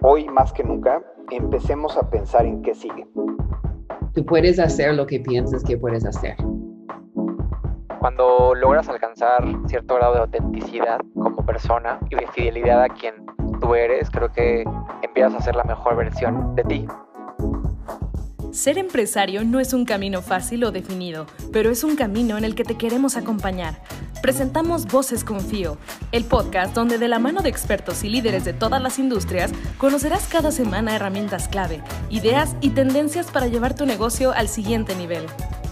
Hoy más que nunca, empecemos a pensar en qué sigue. Tú puedes hacer lo que piensas que puedes hacer. Cuando logras alcanzar cierto grado de autenticidad como persona y de fidelidad a quien tú eres, creo que empiezas a ser la mejor versión de ti. Ser empresario no es un camino fácil o definido, pero es un camino en el que te queremos acompañar. Presentamos Voces con Fío, el podcast donde de la mano de expertos y líderes de todas las industrias conocerás cada semana herramientas clave, ideas y tendencias para llevar tu negocio al siguiente nivel.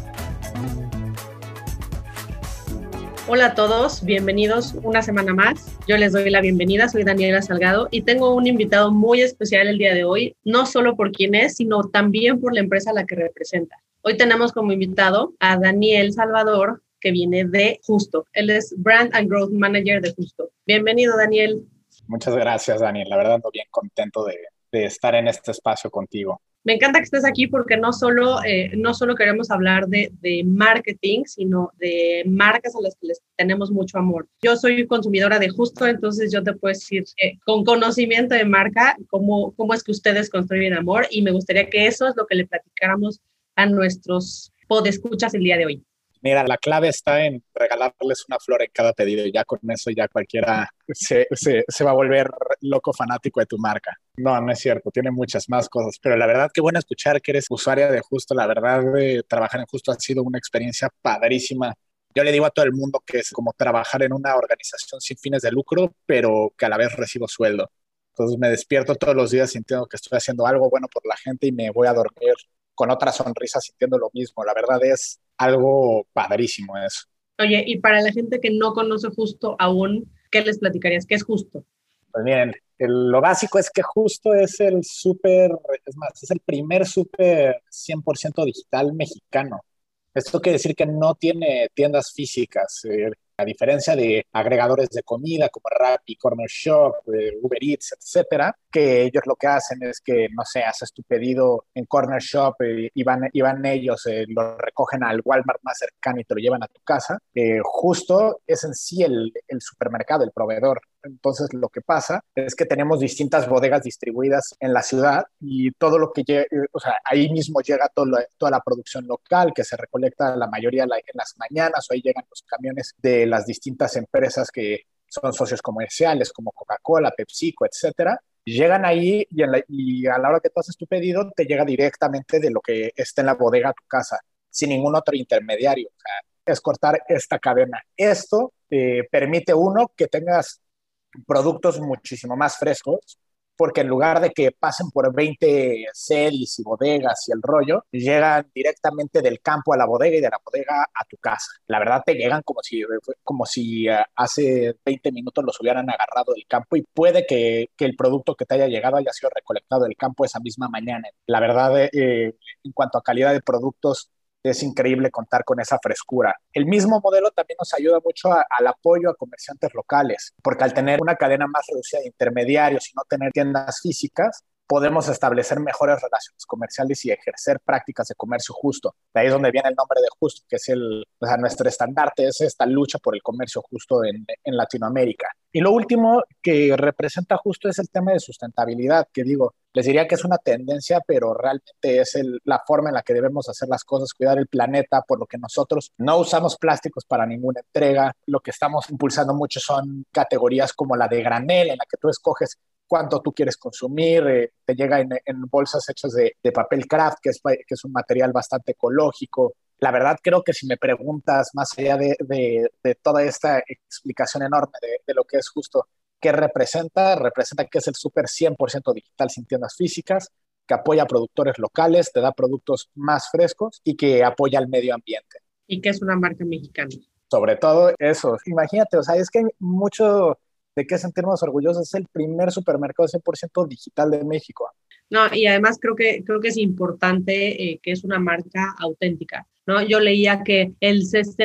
Hola a todos, bienvenidos una semana más. Yo les doy la bienvenida, soy Daniela Salgado y tengo un invitado muy especial el día de hoy, no solo por quién es, sino también por la empresa a la que representa. Hoy tenemos como invitado a Daniel Salvador, que viene de Justo. Él es Brand and Growth Manager de Justo. Bienvenido, Daniel. Muchas gracias, Daniel. La verdad ando bien contento de estar en este espacio contigo. Me encanta que estés aquí porque no solo queremos hablar de marketing, sino de marcas a las que les tenemos mucho amor. Yo soy consumidora de Justo, entonces yo te puedo decir con conocimiento de marca cómo es que ustedes construyen amor, y me gustaría que eso es lo que le platicáramos a nuestros podescuchas el día de hoy. Mira, la clave está en regalarles una flor en cada pedido y ya con eso ya cualquiera se va a volver loco fanático de tu marca. No es cierto, tiene muchas más cosas, pero la verdad qué bueno escuchar que eres usuaria de Justo. La verdad, trabajar en Justo ha sido una experiencia padrísima. Yo le digo a todo el mundo que es como trabajar en una organización sin fines de lucro, pero que a la vez recibo sueldo. Entonces me despierto todos los días sintiendo que estoy haciendo algo bueno por la gente y me voy a dormir con otra sonrisa sintiendo lo mismo. La verdad es algo padrísimo eso. Oye, y para la gente que no conoce Justo aún, ¿qué les platicarías? ¿Qué es Justo? Pues miren, lo básico es que Justo es es el primer súper 100% digital mexicano. Esto quiere decir que no tiene tiendas físicas, a diferencia de agregadores de comida como Rappi, Corner Shop, Uber Eats, etcétera, que ellos lo que hacen es que, no sé, haces tu pedido en Corner Shop y van ellos, lo recogen al Walmart más cercano y te lo llevan a tu casa. Justo es en sí el supermercado, el proveedor. Entonces lo que pasa es que tenemos distintas bodegas distribuidas en la ciudad y todo lo que llega, o sea, ahí mismo llega toda la producción local que se recolecta la mayoría en las mañanas, o ahí llegan los camiones de las distintas empresas que son socios comerciales como Coca-Cola, PepsiCo, etcétera. Llegan ahí y a la hora que tú haces tu pedido te llega directamente de lo que está en la bodega a tu casa, sin ningún otro intermediario. O sea, es cortar esta cadena. Esto permite, uno, que tengas productos muchísimo más frescos, porque en lugar de que pasen por 20 sedis y bodegas y el rollo, llegan directamente del campo a la bodega y de la bodega a tu casa. La verdad te llegan como si hace 20 minutos los hubieran agarrado del campo, y puede que el producto que te haya llegado haya sido recolectado del campo esa misma mañana. La verdad, en cuanto a calidad de productos, es increíble contar con esa frescura. El mismo modelo también nos ayuda mucho al apoyo a comerciantes locales, porque al tener una cadena más reducida de intermediarios y no tener tiendas físicas, podemos establecer mejores relaciones comerciales y ejercer prácticas de comercio justo. De ahí es donde viene el nombre de Justo, que es nuestro estandarte, es esta lucha por el comercio justo en Latinoamérica. Y lo último que representa Justo es el tema de sustentabilidad, que digo, les diría que es una tendencia, pero realmente es la forma en la que debemos hacer las cosas, cuidar el planeta, por lo que nosotros no usamos plásticos para ninguna entrega. Lo que estamos impulsando mucho son categorías como la de granel, en la que tú escoges cuánto tú quieres consumir, te llega en bolsas hechas de papel craft, que es un material bastante ecológico. La verdad creo que si me preguntas, más allá de toda esta explicación enorme de lo que es Justo, ¿qué representa? Representa que es el súper 100% digital sin tiendas físicas, que apoya a productores locales, te da productos más frescos y que apoya al medio ambiente. Y que es una marca mexicana. Sobre todo eso. Imagínate, o sea, es que hay mucho de qué sentirnos orgullosos. Es el primer supermercado 100% digital de México. No, y además creo que es importante que es una marca auténtica, ¿no? Yo leía que el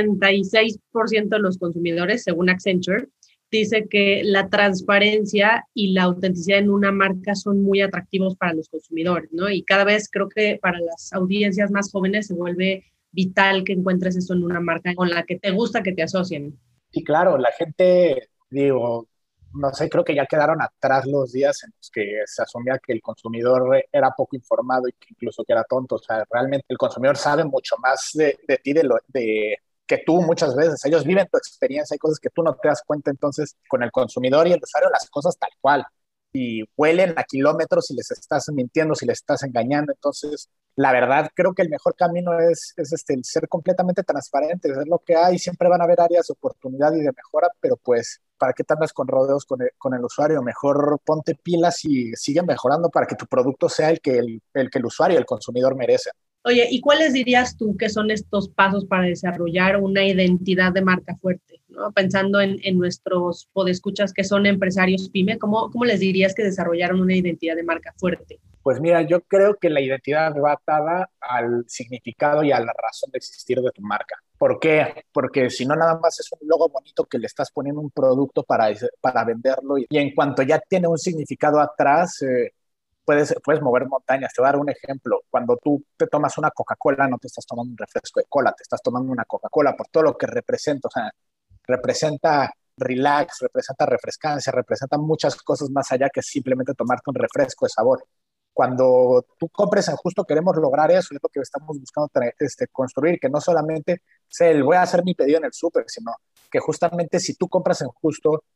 66% de los consumidores, según Accenture, dice que la transparencia y la autenticidad en una marca son muy atractivos para los consumidores, ¿no? Y cada vez creo que para las audiencias más jóvenes se vuelve vital que encuentres eso en una marca con la que te gusta que te asocien. Y claro, la gente, digo, no sé, creo que ya quedaron atrás los días en los que se asumía que el consumidor era poco informado y que incluso que era tonto. O sea, realmente el consumidor sabe mucho más de ti que tú muchas veces. Ellos viven tu experiencia, hay cosas que tú no te das cuenta. Entonces, con el consumidor y el usuario, las cosas tal cual. Y huelen a kilómetros si les estás mintiendo, si les estás engañando. Entonces, la verdad, creo que el mejor camino es el ser completamente transparente, es lo que hay. Siempre van a haber áreas de oportunidad y de mejora, pero pues, ¿para qué te andas con rodeos con el usuario? Mejor ponte pilas y sigue mejorando para que tu producto sea el que el usuario, el consumidor merece. Oye, ¿y cuáles dirías tú que son estos pasos para desarrollar una identidad de marca fuerte? ¿No? Pensando en nuestros podescuchas que son empresarios pyme, ¿cómo les dirías que desarrollaron una identidad de marca fuerte? Pues mira, yo creo que la identidad va atada al significado y a la razón de existir de tu marca. ¿Por qué? Porque si no, nada más es un logo bonito que le estás poniendo un producto para venderlo y en cuanto ya tiene un significado atrás, puedes mover montañas. Te voy a dar un ejemplo. Cuando tú te tomas una Coca-Cola, no te estás tomando un refresco de cola, te estás tomando una Coca-Cola por todo lo que representa. O sea, representa relax, representa refrescancia, representa muchas cosas más allá que simplemente tomarte un refresco de sabor. Cuando tú compres en Justo queremos lograr eso, es lo que estamos buscando construir, que no solamente sea voy a hacer mi pedido en el súper, sino que justamente si tú compras en Justo,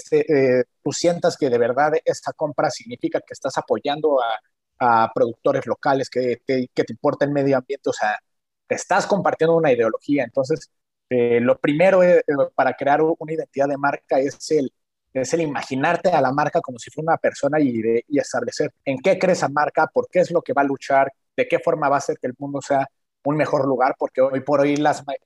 tú sientas que de verdad esta compra significa que estás apoyando a productores locales, que te importa el medio ambiente. O sea, te estás compartiendo una ideología. Entonces, lo primero para crear una identidad de marca es el imaginarte a la marca como si fuera una persona y establecer en qué cree esa marca, por qué es lo que va a luchar, de qué forma va a hacer que el mundo sea un mejor lugar, porque hoy por hoy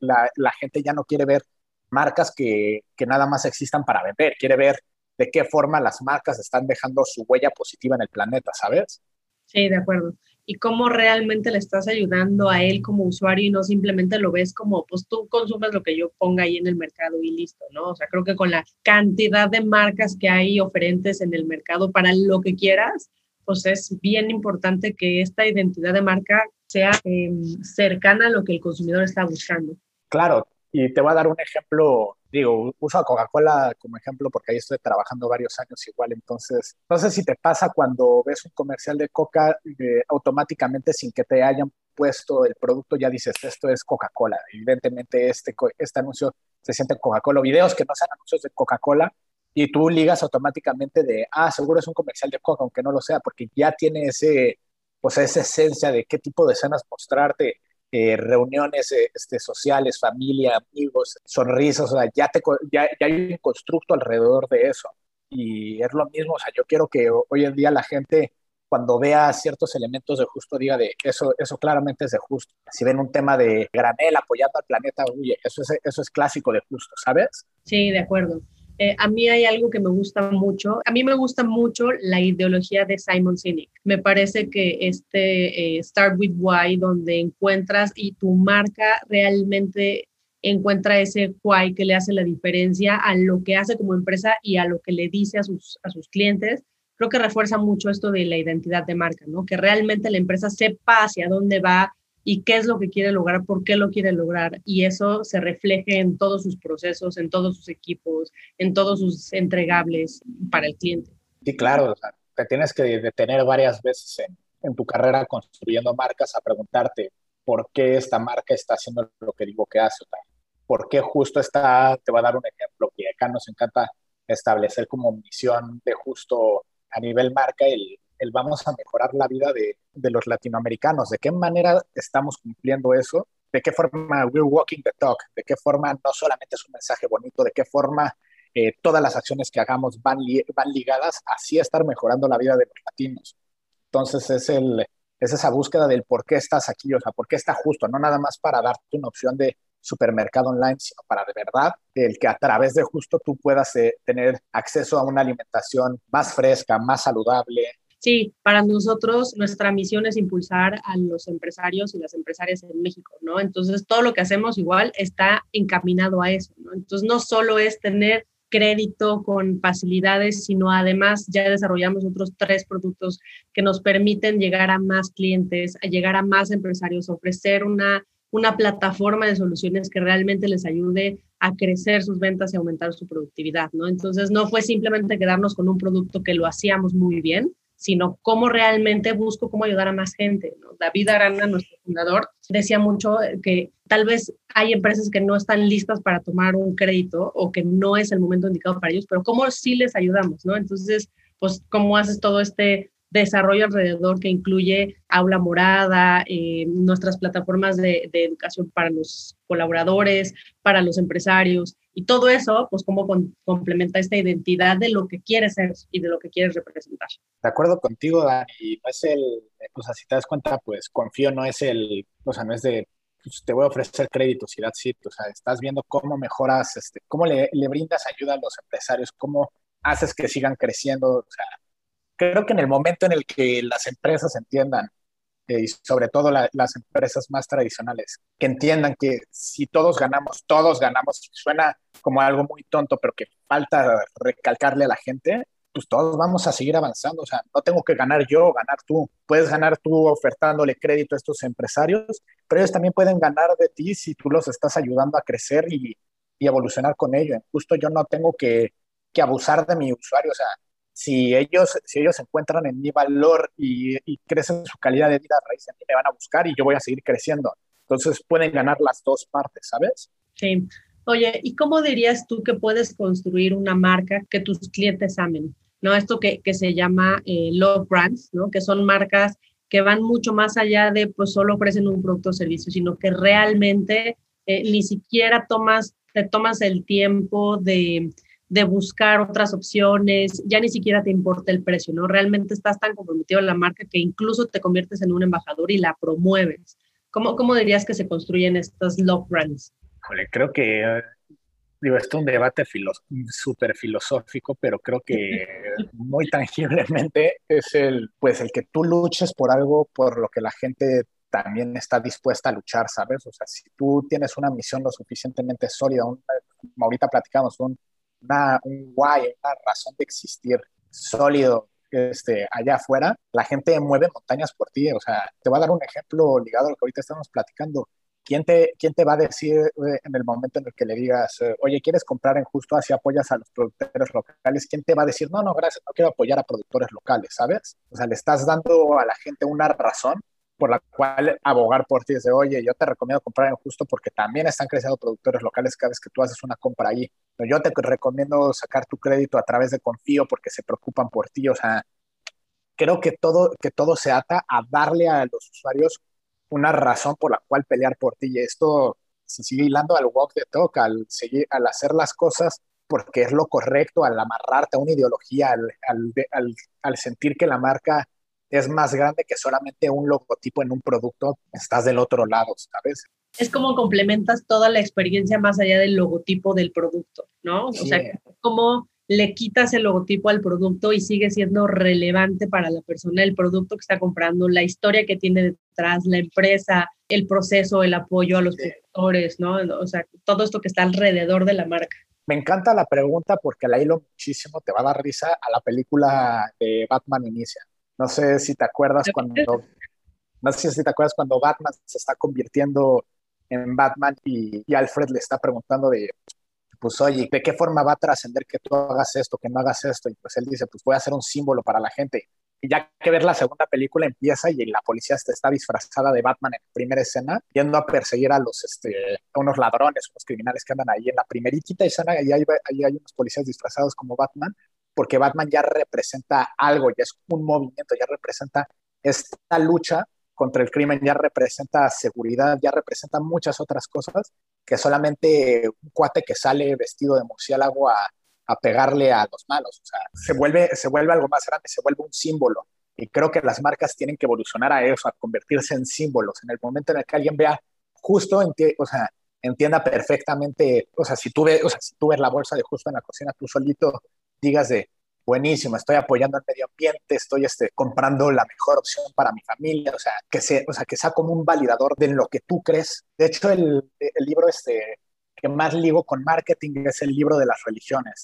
la gente ya no quiere ver marcas que nada más existan para vender, quiere ver de qué forma las marcas están dejando su huella positiva en el planeta, ¿sabes? Sí, de acuerdo. Y cómo realmente le estás ayudando a él como usuario y no simplemente lo ves como, pues tú consumes lo que yo ponga ahí en el mercado y listo, ¿no? O sea, creo que con la cantidad de marcas que hay oferentes en el mercado para lo que quieras, pues es bien importante que esta identidad de marca sea cercana a lo que el consumidor está buscando. Claro, y te voy a dar un ejemplo, digo, uso a Coca-Cola como ejemplo porque ahí estoy trabajando varios años igual. Entonces, no sé si te pasa cuando ves un comercial de Coca, automáticamente sin que te hayan puesto el producto ya dices, esto es Coca-Cola. Evidentemente este anuncio se siente Coca-Cola, videos que no sean anuncios de Coca-Cola, y tú ligas automáticamente seguro es un comercial de Coca, aunque no lo sea, porque ya tiene pues esa esencia de qué tipo de escenas mostrarte, reuniones sociales, familia, amigos, sonrisas. O sea, ya hay un constructo alrededor de eso. Y es lo mismo. O sea, yo quiero que hoy en día la gente, cuando vea ciertos elementos de Justo, diga de eso claramente es de Justo. Si ven un tema de granel apoyando al planeta, oye, eso es clásico de Justo, ¿sabes? Sí, de acuerdo. A mí hay algo que me gusta mucho. A mí me gusta mucho la ideología de Simon Sinek. Me parece que Start with Why, donde encuentras y tu marca realmente encuentra ese why que le hace la diferencia a lo que hace como empresa y a lo que le dice a sus clientes, creo que refuerza mucho esto de la identidad de marca, ¿no? Que realmente la empresa sepa hacia dónde va y qué es lo que quiere lograr, por qué lo quiere lograr, y eso se refleje en todos sus procesos, en todos sus equipos, en todos sus entregables para el cliente. Sí, claro. O sea, te tienes que detener varias veces en tu carrera construyendo marcas a preguntarte por qué esta marca está haciendo lo que digo que hace. O sea, por qué Justo te voy a dar un ejemplo que acá nos encanta establecer como misión de Justo a nivel marca, el vamos a mejorar la vida de los latinoamericanos. ¿De qué manera estamos cumpliendo eso? ¿De qué forma we're walking the talk? ¿De qué forma no solamente es un mensaje bonito? ¿De qué forma todas las acciones que hagamos van ligadas así a estar mejorando la vida de los latinos? Entonces es esa búsqueda del por qué estás aquí, o sea, por qué está Justo, no nada más para darte una opción de supermercado online, sino para de verdad el que a través de Justo tú puedas tener acceso a una alimentación más fresca, más saludable. Sí, para nosotros nuestra misión es impulsar a los empresarios y las empresarias en México, ¿no? Entonces todo lo que hacemos igual está encaminado a eso, ¿no? Entonces no solo es tener crédito con facilidades, sino además ya desarrollamos otros 3 productos que nos permiten llegar a más clientes, a llegar a más empresarios, ofrecer una plataforma de soluciones que realmente les ayude a crecer sus ventas y aumentar su productividad, ¿no? Entonces no fue simplemente quedarnos con un producto que lo hacíamos muy bien, sino cómo realmente busco cómo ayudar a más gente, ¿no? David Arana, nuestro fundador, decía mucho que tal vez hay empresas que no están listas para tomar un crédito o que no es el momento indicado para ellos, pero cómo sí les ayudamos, ¿no? Entonces, pues, ¿cómo haces todo este desarrollo alrededor que incluye aula morada, nuestras plataformas de educación para los colaboradores, para los empresarios, y todo eso, pues cómo complementa esta identidad de lo que quieres ser y de lo que quieres representar. De acuerdo contigo, Dani, no es o sea, si te das cuenta, pues Confío no es o sea, no es de, pues, te voy a ofrecer créditos y that's it, o sea, estás viendo cómo mejoras, cómo le brindas ayuda a los empresarios, cómo haces que sigan creciendo, o sea, creo que en el momento en el que las empresas entiendan, y sobre todo las empresas más tradicionales, que entiendan que si todos ganamos, suena como algo muy tonto, pero que falta recalcarle a la gente, pues todos vamos a seguir avanzando. O sea, no tengo que ganar yo o ganar tú. Puedes ganar tú ofertándole crédito a estos empresarios, pero ellos también pueden ganar de ti si tú los estás ayudando a crecer y evolucionar con ello. Justo yo no tengo que abusar de mi usuario. O sea, si ellos encuentran en mi valor y crecen su calidad de vida a raíz de mí, me van a buscar y yo voy a seguir creciendo. Entonces pueden ganar las dos partes, ¿sabes? Sí. Oye, ¿y cómo dirías tú que puedes construir una marca que tus clientes amen? ¿No? Esto que se llama love brands, ¿no? Que son marcas que van mucho más allá de, pues, solo ofrecen un producto o servicio, sino que realmente ni siquiera te tomas el tiempo de buscar otras opciones, ya ni siquiera te importa el precio, ¿no? Realmente estás tan comprometido en la marca que incluso te conviertes en un embajador y la promueves. ¿Cómo dirías que se construyen estas love brands? Híjole, creo que, digo, esto es un debate súper filosófico, pero creo que muy tangiblemente es pues el que tú luches por algo por lo que la gente también está dispuesta a luchar, ¿sabes? O sea, si tú tienes una misión lo suficientemente sólida, como ahorita platicamos, un why, una razón de existir sólido allá afuera, la gente mueve montañas por ti. O sea, te voy a dar un ejemplo ligado a lo que ahorita estamos platicando. ¿Quién te va a decir en el momento en el que le digas, oye, ¿quieres comprar en Justo así apoyas a los productores locales? ¿Quién te va a decir, no, no, gracias, no quiero apoyar a productores locales, ¿sabes? O sea, le estás dando a la gente una razón por la cual abogar por ti. Desde, oye, yo te recomiendo comprar en Justo porque también están creciendo productores locales cada vez que tú haces una compra ahí. Yo te recomiendo sacar tu crédito a través de Confío porque se preocupan por ti. O sea, creo que todo se ata a darle a los usuarios una razón por la cual pelear por ti. Y esto se sigue hilando al walk the talk, al hacer las cosas porque es lo correcto, al amarrarte a una ideología, al sentir que la marca es más grande que solamente un logotipo en un producto, estás del otro lado, ¿sabes? Es como complementas toda la experiencia más allá del logotipo del producto, ¿no? Sí. O sea, cómo le quitas el logotipo al producto y sigue siendo relevante para la persona, el producto que está comprando, la historia que tiene detrás, la empresa, el proceso, el apoyo a los productores, ¿no? O sea, todo esto que está alrededor de la marca. Me encanta la pregunta porque la hilo muchísimo, te va a dar risa a la película de Batman Inicia. No sé si te acuerdas cuando Batman se está convirtiendo en Batman y Alfred le está preguntando pues oye, ¿de qué forma va a trascender que tú hagas esto, que no hagas esto? Y pues él dice, pues voy a ser un símbolo para la gente. Y ya que ver la segunda película empieza y la policía está disfrazada de Batman en la primera escena, yendo a perseguir a unos ladrones, unos criminales que andan ahí en la primeritita escena, y ahí hay unos policías disfrazados como Batman, porque Batman ya representa algo, ya es un movimiento, ya representa esta lucha contra el crimen, ya representa seguridad, ya representa muchas otras cosas que solamente un cuate que sale vestido de murciélago a pegarle a los malos. O sea, se vuelve algo más grande, se vuelve un símbolo. Y creo que las marcas tienen que evolucionar a eso, a convertirse en símbolos. En el momento en el que alguien vea Justo, o sea, entienda perfectamente, o sea, si tú ves la bolsa de Justo en la cocina, tú solito digas buenísimo, estoy apoyando al medio ambiente, estoy comprando la mejor opción para mi familia, o sea, que sea como un validador de lo que tú crees. De hecho, el libro que más ligo con marketing es el libro de las religiones.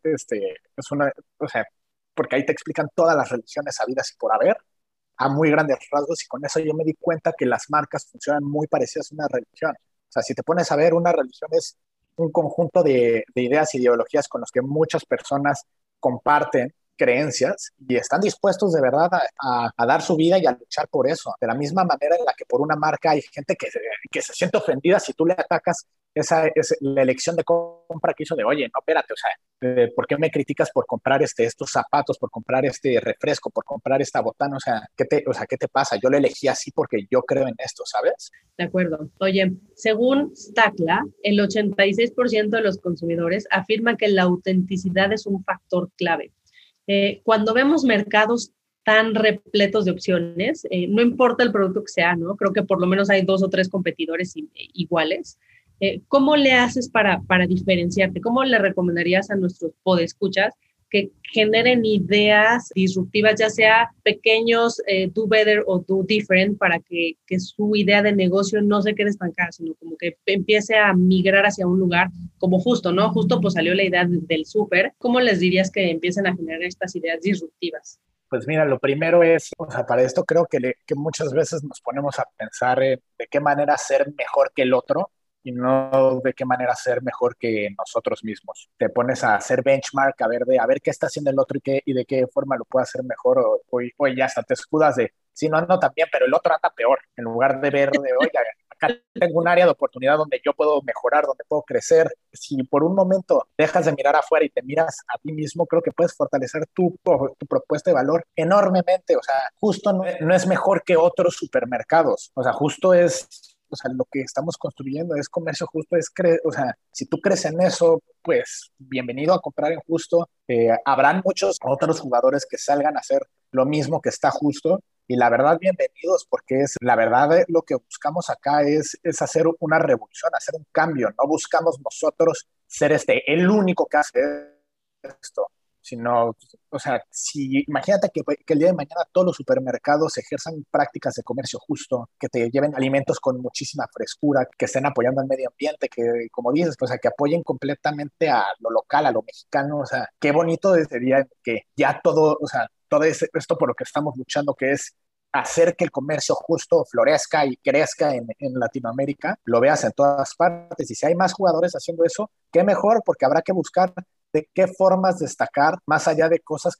O sea, porque ahí te explican todas las religiones habidas y por haber, a muy grandes rasgos, y con eso yo me di cuenta que las marcas funcionan muy parecidas a una religión. O sea, si te pones a ver, una religión es un conjunto de ideas e ideologías con los que muchas personas comparten creencias y están dispuestos de verdad a dar su vida y a luchar por eso. De la misma manera en la que por una marca hay gente que se siente ofendida si tú le atacas la elección de compra que hizo de, oye, no, espérate, o sea, ¿por qué me criticas por comprar estos zapatos, por comprar este refresco, por comprar esta botana? ¿Qué te pasa? Yo lo elegí así porque yo creo en esto, ¿sabes? De acuerdo. Oye, según Stacla, el 86% de los consumidores afirma que la autenticidad es un factor clave. Cuando vemos mercados tan repletos de opciones, no importa el producto que sea, ¿no? Creo que por lo menos hay 2 o 3 competidores iguales. ¿Cómo le haces para diferenciarte? ¿Cómo le recomendarías a nuestros podescuchas que generen ideas disruptivas, ya sea pequeños, do better o do different, para que su idea de negocio no se quede estancada, sino como que empiece a migrar hacia un lugar como justo, ¿no? Justo pues salió la idea del súper. ¿Cómo les dirías que empiecen a generar estas ideas disruptivas? Pues mira, lo primero es, o sea, para esto creo que muchas veces nos ponemos a pensar de qué manera ser mejor que el otro y no de qué manera ser mejor que nosotros mismos. Te pones a hacer benchmark, a ver qué está haciendo el otro y de qué forma lo puede hacer mejor, o ya hasta te escudas de, sí, no ando tan bien, pero el otro anda peor, en lugar de ver de, oiga, acá tengo un área de oportunidad donde yo puedo mejorar, donde puedo crecer. Si por un momento dejas de mirar afuera y te miras a ti mismo, creo que puedes fortalecer tu propuesta de valor enormemente. O sea, justo no es mejor que otros supermercados. O sea, justo es, o sea, lo que estamos construyendo es comercio justo, o sea, si tú crees en eso, pues bienvenido a comprar en justo. Habrán muchos otros jugadores que salgan a hacer lo mismo que está justo. Y la verdad, bienvenidos, porque la verdad, lo que buscamos acá es hacer una revolución, hacer un cambio. No buscamos nosotros ser el único que hace esto, sino, o sea, imagínate que el día de mañana todos los supermercados ejerzan prácticas de comercio justo, que te lleven alimentos con muchísima frescura, que estén apoyando al medio ambiente, que, como dices, o sea, que apoyen completamente a lo local, a lo mexicano. O sea, qué bonito sería que ya todo, o sea, todo esto por lo que estamos luchando, que es hacer que el comercio justo florezca y crezca en Latinoamérica, lo veas en todas partes. Y si hay más jugadores haciendo eso, qué mejor, porque habrá que buscar de qué formas destacar, más allá de cosas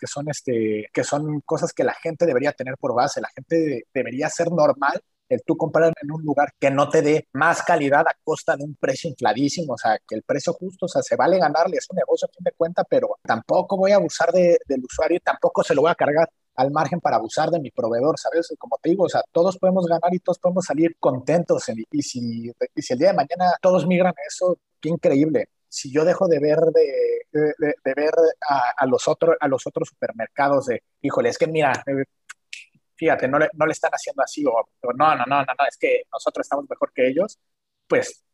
que son cosas que la gente debería tener por base. La gente debería ser normal el tú comprar en un lugar que no te dé más calidad a costa de un precio infladísimo. O sea, que el precio justo, o sea, se vale ganarle, es un negocio a fin de cuenta, pero tampoco voy a abusar del usuario y tampoco se lo voy a cargar al margen para abusar de mi proveedor, ¿sabes? Como te digo, o sea, todos podemos ganar y todos podemos salir contentos. Y si el día de mañana todos migran a eso, qué increíble. Si yo dejo de ver de ver a los otros supermercados híjole, es que mira, fíjate, no le están haciendo así, o no, es que nosotros estamos mejor que ellos, pues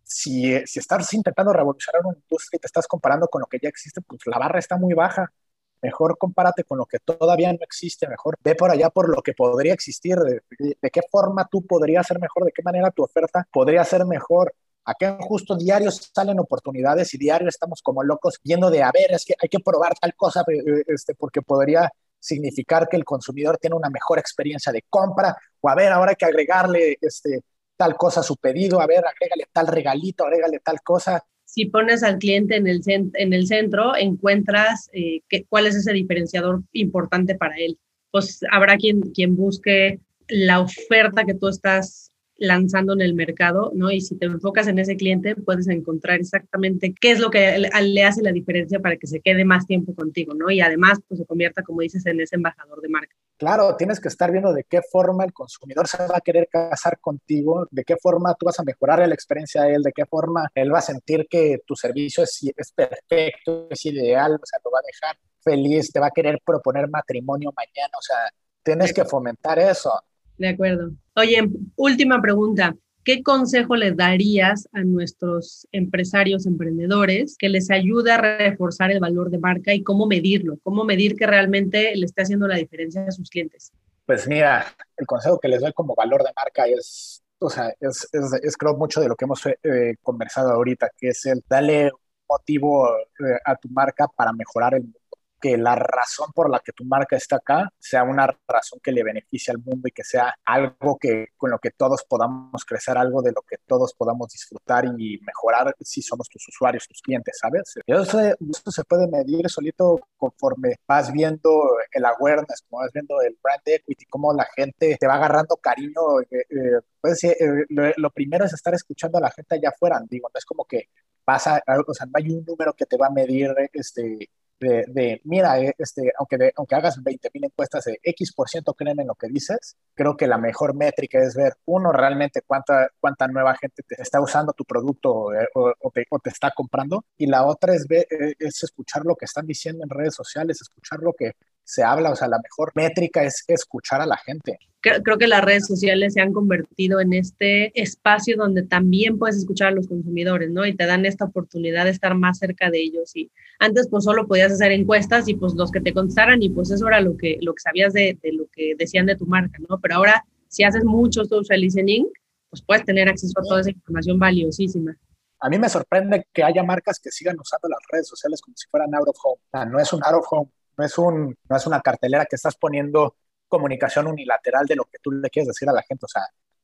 si estás intentando revolucionar una industria y te estás comparando con lo que ya existe, pues la barra está muy baja. Mejor compárate con lo que todavía no existe, mejor ve por allá por lo que podría existir, de qué forma tú podrías ser mejor, de qué manera tu oferta podría ser mejor. Acá justo diarios salen oportunidades y diario estamos como locos viendo a ver, es que hay que probar tal cosa, porque podría significar que el consumidor tiene una mejor experiencia de compra, o a ver, ahora hay que agregarle tal cosa a su pedido, a ver, agrégale tal regalito, agrégale tal cosa. Si pones al cliente en el centro, encuentras cuál es ese diferenciador importante para él. Pues habrá quien busque la oferta que tú estás lanzando en el mercado, ¿no? Y si te enfocas en ese cliente, puedes encontrar exactamente qué es lo que le hace la diferencia para que se quede más tiempo contigo, ¿no? Y además, pues se convierta, como dices, en ese embajador de marca. Claro, tienes que estar viendo de qué forma el consumidor se va a querer casar contigo, de qué forma tú vas a mejorar la experiencia a él, de qué forma él va a sentir que tu servicio es perfecto, es ideal, o sea, lo va a dejar feliz, te va a querer proponer matrimonio mañana. O sea, tienes que fomentar eso. De acuerdo. Oye, última pregunta. ¿Qué consejo le darías a nuestros empresarios, emprendedores, que les ayude a reforzar el valor de marca y cómo medirlo? ¿Cómo medir que realmente le esté haciendo la diferencia a sus clientes? Pues mira, el consejo que les doy como valor de marca o sea, es creo mucho de lo que hemos conversado ahorita, que es el darle un motivo a tu marca para mejorar el mundo. que la razón por la que tu marca está acá sea una razón que le beneficie al mundo y que sea algo que con lo que todos podamos crecer, algo de lo que todos podamos disfrutar y mejorar si somos tus usuarios, tus clientes, ¿sabes? Y eso se puede medir solito conforme vas viendo el awareness, como vas viendo el brand equity, cómo la gente te va agarrando cariño. Pues, lo primero es estar escuchando a la gente allá afuera. Digo, no es como que o sea, no hay un número que te va a medir mira, aunque hagas 20,000 encuestas de X% creen en lo que dices, creo que la mejor métrica es ver, uno, realmente cuánta nueva gente te está usando tu producto o te está comprando, y la otra es escuchar lo que están diciendo en redes sociales, escuchar lo que se habla. O sea, la mejor métrica es escuchar a la gente. Creo que las redes sociales se han convertido en este espacio donde también puedes escuchar a los consumidores, ¿no? Y te dan esta oportunidad de estar más cerca de ellos. Y antes pues solo podías hacer encuestas y pues los que te contestaran y pues eso era lo que sabías de lo que decían de tu marca, ¿no? Pero ahora si haces mucho social listening, pues puedes tener acceso a toda esa información valiosísima. A mí me sorprende que haya marcas que sigan usando las redes sociales como si fueran out of home. O sea, no es un out of home, no es una cartelera que estás poniendo comunicación unilateral de lo que tú le quieres decir a la gente. O sea,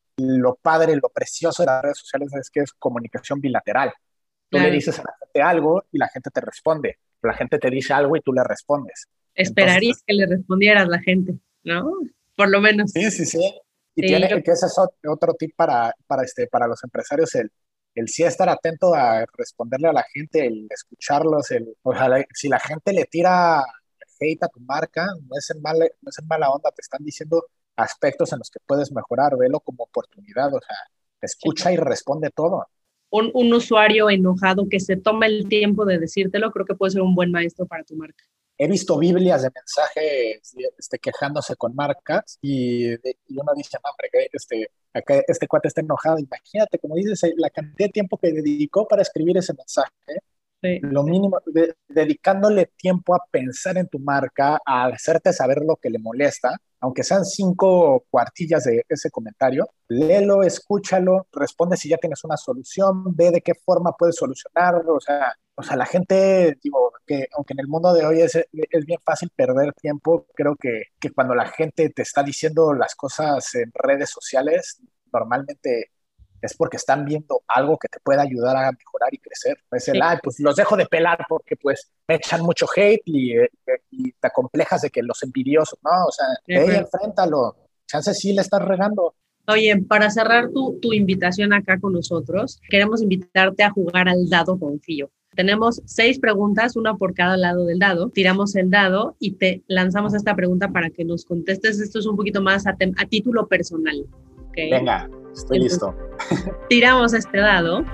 lo padre, lo precioso de las redes sociales es que es comunicación bilateral. Tú le dices a la gente algo y la gente te responde. La gente te dice algo y tú le respondes. Esperarías que le respondieras la gente, ¿no? Por lo menos. Sí. Y que ese es otro tip para los empresarios, el sí estar atento a responderle a la gente, el escucharlos, ojalá, si la gente le tira hate a tu marca, no es en mala onda, te están diciendo aspectos en los que puedes mejorar, velo como oportunidad, o sea, escucha y responde todo. Un usuario enojado que se toma el tiempo de decírtelo, creo que puede ser un buen maestro para tu marca. He visto Biblias de mensajes quejándose con marcas y uno dice, no, hombre, acá este cuate está enojado. Imagínate, como dices, la cantidad de tiempo que dedicó para escribir ese mensaje. Sí. Lo mínimo, dedicándole tiempo a pensar en tu marca, a hacerte saber lo que le molesta, aunque sean 5 cuartillas de ese comentario, léelo, escúchalo, responde si ya tienes una solución, ve de qué forma puedes solucionarlo. O sea, la gente, digo, que aunque en el mundo de hoy es bien fácil perder tiempo, creo que cuando la gente te está diciendo las cosas en redes sociales, normalmente es porque están viendo algo que te pueda ayudar a mejorar y crecer. Pues pues los dejo de pelar porque pues me echan mucho hate y te acomplejas de que los envidiosos, ¿no? O sea, enfréntalo. Chance sí le estás regando. Oye, para cerrar tu invitación acá con nosotros, queremos invitarte a jugar al dado con Fío. Tenemos 6 preguntas, una por cada lado del dado. Tiramos el dado y te lanzamos esta pregunta para que nos contestes. Esto es un poquito más a título personal. ¿Okay? Venga, estoy listo. Tiramos este dado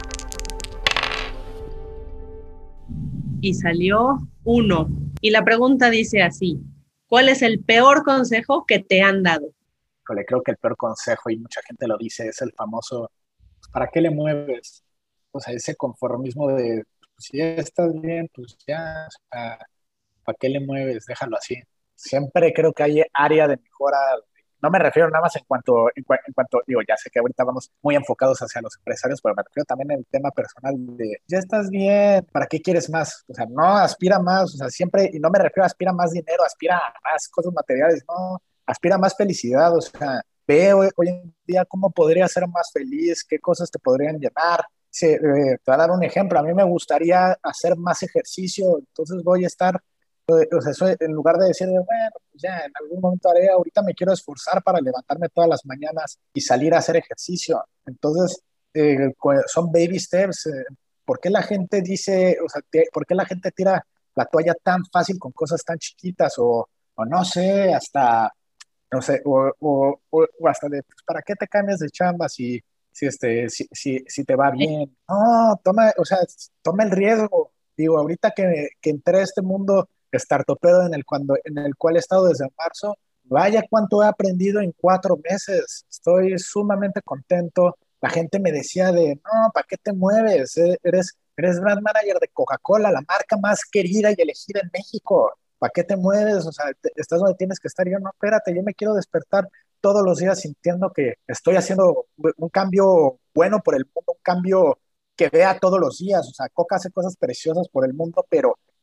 y salió 1. Y la pregunta dice así: ¿cuál es el peor consejo que te han dado? Creo que el peor consejo, y mucha gente lo dice, es el famoso, ¿para qué le mueves? O sea, ese conformismo de, pues, si ya estás bien, pues ya, ¿para qué le mueves? Déjalo así. Siempre creo que hay área de mejora. No me refiero nada más en cuanto, digo, ya sé que ahorita vamos muy enfocados hacia los empresarios, pero me refiero también en el tema personal de, ya estás bien, ¿para qué quieres más? O sea, no, aspira más, o sea, siempre, y no me refiero a aspira más dinero, aspira a más cosas materiales, no, aspira a más felicidad. O sea, ve hoy en día cómo podrías ser más feliz, qué cosas te podrían llenar. Te voy a dar un ejemplo, a mí me gustaría hacer más ejercicio, entonces voy a estar, o sea, en lugar de decir, bueno, pues ya en algún momento haré, ahorita me quiero esforzar para levantarme todas las mañanas y salir a hacer ejercicio. Entonces, son baby steps. ¿Por qué la gente dice, o sea, por qué la gente tira la toalla tan fácil con cosas tan chiquitas? O no sé, hasta, no sé, o hasta de, pues, ¿para qué te cambias de chamba si te va bien? No, toma el riesgo. Digo, ahorita que entré a este mundo startupero en el cual he estado desde marzo, vaya cuánto he aprendido en 4 meses. Estoy sumamente contento. La gente me decía no, ¿para qué te mueves? Eres brand manager de Coca-Cola, la marca más querida y elegida en México. ¿Para qué te mueves? O sea, estás donde tienes que estar. Y yo, no, espérate, yo me quiero despertar todos los días sintiendo que estoy haciendo un cambio bueno por el mundo, un cambio que vea todos los días. O sea, Coca hace cosas preciosas por el mundo, pero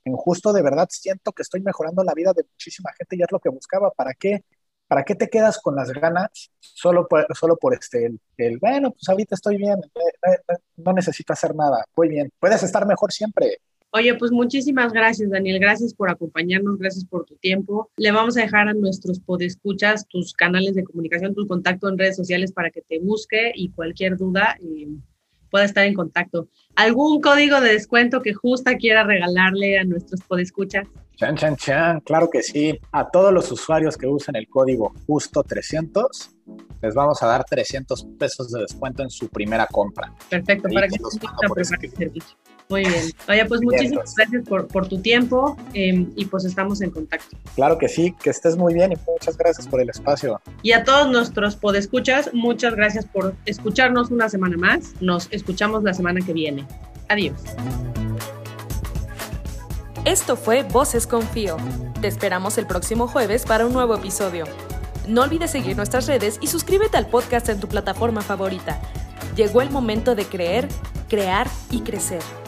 en justo de verdad siento que estoy mejorando la vida de muchísima gente y es lo que buscaba. ¿Para qué? ¿Para qué te quedas con las ganas solo por bueno, pues ahorita estoy bien, no necesito hacer nada, voy bien, puedes estar mejor siempre? Oye, pues muchísimas gracias, Daniel. Gracias por acompañarnos, gracias por tu tiempo. Le vamos a dejar a nuestros podescuchas tus canales de comunicación, tu contacto en redes sociales para que te busque y cualquier duda pueda estar en contacto. ¿Algún código de descuento que Justa quiera regalarle a nuestros podescuchas? Chan, chan, chan, claro que sí. A todos los usuarios que usen el código JUSTO300, les vamos a dar 300 pesos de descuento en su primera compra. Perfecto, Ahí para que los se mando por prepare el servicio. Muy bien. Oye, pues muchísimas gracias por tu tiempo y pues estamos en contacto. Claro que sí, que estés muy bien y muchas gracias por el espacio. Y a todos nuestros podescuchas, muchas gracias por escucharnos una semana más. Nos escuchamos la semana que viene. Adiós. Esto fue Voces con Fío. Te esperamos el próximo jueves para un nuevo episodio. No olvides seguir nuestras redes y suscríbete al podcast en tu plataforma favorita. Llegó el momento de creer, crear y crecer.